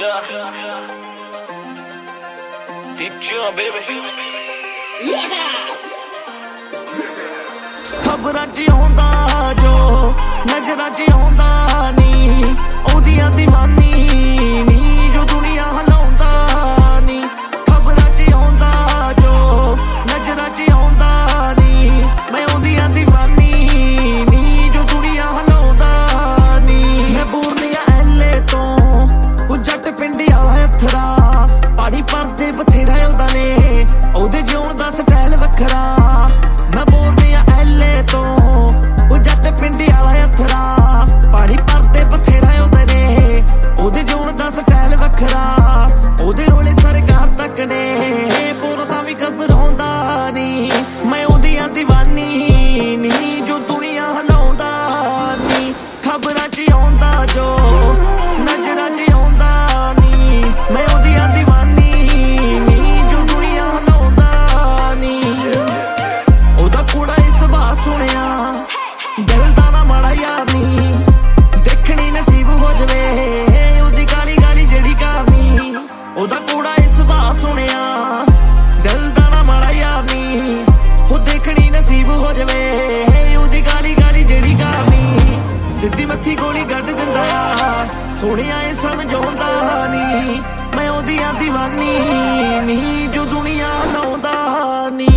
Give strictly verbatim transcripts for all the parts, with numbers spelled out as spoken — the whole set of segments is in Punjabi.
Yeah. Deep chill, baby. ਖਬਰਾਂ 'ਚ ਆਉਂਦਾ ਜੋ ਨਜ਼ਰਾਂ 'ਚ ਆਉਂਦਾ ਨੀ ਉਹਦੀਆਂ ਦੀਵਾਨੀ ਨੀ ਜੋ ਦੁਨੀਆ ਹਲਾਉਂਦਾ ਨੀ ਖਬਰਾਂ 'ਚ ਆਉਂਦਾ ਜੋ ਨਜ਼ਰਾਂ 'ਚ ਆਉਂਦਾ ਨੀ ਮੈਂ ਉਹਦੀਆਂ ਦੀਵਾਨੀ ਨੀ ਜੋ ਦੁਨੀਆ ਹਲਾਉਂਦਾ ਨੀ ਮੈਂ ਬੋਰਨੀਆ ਐਲੇ ਤੋਂ ਉਹ ਜੱਟ ਪਿੰਡ ਵਾਲਾ ਅਥਰਾ ਪਾੜੀ ਪਰਦੇ ਬਥੇਰਾ ਉਹਦਾ ਨੇ ਉਹਦੇ ਜਿਉਣ ਦਾ ਸਟਾਈਲ ਵੱਖਰਾ ਮੈਂ ਬੋਰਨੀਆ ਐਲੇ ਤੋਂ ਉਹ ਜੱਟ ਪਿੰਡ ਵਾਲਾ ਅਥਰਾ ਪਾੜੀ ਪਰਦੇ ਬਥੇਰਾ ਉਹਦੇ ਨੇ ਉਹਦੇ ਜਿਉਣ ਦਾ ਸਟਾਈਲ ਵੱਖਰਾ ਉਹਦੇ ਰੋਲੇ ਸਰਕਾਰ ਤੱਕ ਨੇ ਬੋਰਦਾ ਵੀ ਘਬਰਾਉਂਦਾ ਨੀ ਮੈਂ ਉਹਦੀਆਂ ਦੀਵਾਨੀ ਨੀ ਜੋ ਦੁਨੀਆ ਹਲਾਉਂਦਾ ਨੀ ਖਬਰਾਂ 'ਚ ਆਉਂਦਾ ਜੋ ਨਜ਼ਰਾਂ 'ਚ ਆਉਂਦਾ ਨੀ ਮੈਂ ਉਹਦੀਆਂ ਦੀਵਾਨੀ ਨੀ ਜੋ ਦੁਨੀਆ ਹਲਾਉਂਦਾ ਨੀ ਉਹਦਾ ਕੂੜਾ ਇਸ ਸੁਭਾਅ ਸੁਣਿਆ ਦਿਲ ਦਾ ਨਾ ਮਾੜਾ ਯਾਰ ਨੀ ਦੇਖਣੀ ਨਸੀਬ ਹੋ ਜਵੇ ਉਹਦੀ ਕਾਲੀ ਕਾਲੀ ਜਿਹੜੀ ਕਰਨੀ ਉਹਦਾ ਕੂੜਾ ਇਸ ਸੁਭਾਅ ਸੁਣਿਆ ਦਿਲ ਦਾ ਨਾ ਮਾੜਾ ਯਾਰ ਨੀ ਉਹ ਦੇਖਣੀ ਨਸੀਬ ਹੋ ਜਵੇ ਉਹਦੀ ਕਾਲੀ ਕਾਲੀ ਜਿਹੜੀ ਕਰਨੀ ਸਿੱਧੀ ਮੱਥੀ ਗੋਲੀ ਕੱਢ ਦਿੰਦਾ ਆ ਸੋਹਣਿਆ ਇਹ ਸਮਝਾਉਂਦਾ ਨੀ ਮੈਂ ਉਹਦੀਆਂ ਦੀਵਾਨੀ ਨੀ ਜੋ ਦੁਨੀਆ ਲਾਉਂਦਾ ਨੀ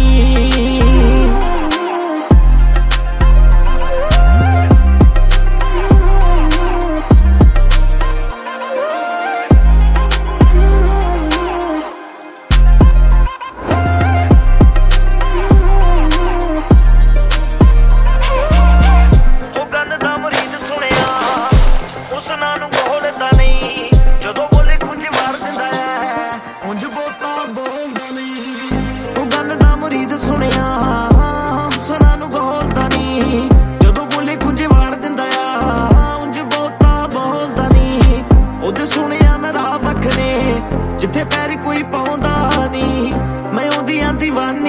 ਸੁਣਿਆ ਹੁਸਨਾ ਨੂੰ ਗੋਲਦਾ ਨੀ ਜਦੋਂ ਬੋਲੇ ਖੁੰਝੇ ਵਾੜ ਦਿੰਦਾ ਆ ਉਂਝ ਬਹੁਤਾ ਬੋਲਦਾ ਨੀ ਉਹਦੇ ਸੁਣਿਆ ਮੈਂ ਰਾਹ ਵੱਖਰੇ ਜਿੱਥੇ ਪੈਰ ਕੋਈ ਪਾਉਂਦਾ ਨੀ ਮੈਂ ਉਹਦੀਆਂ ਦੀਵਾਨੀ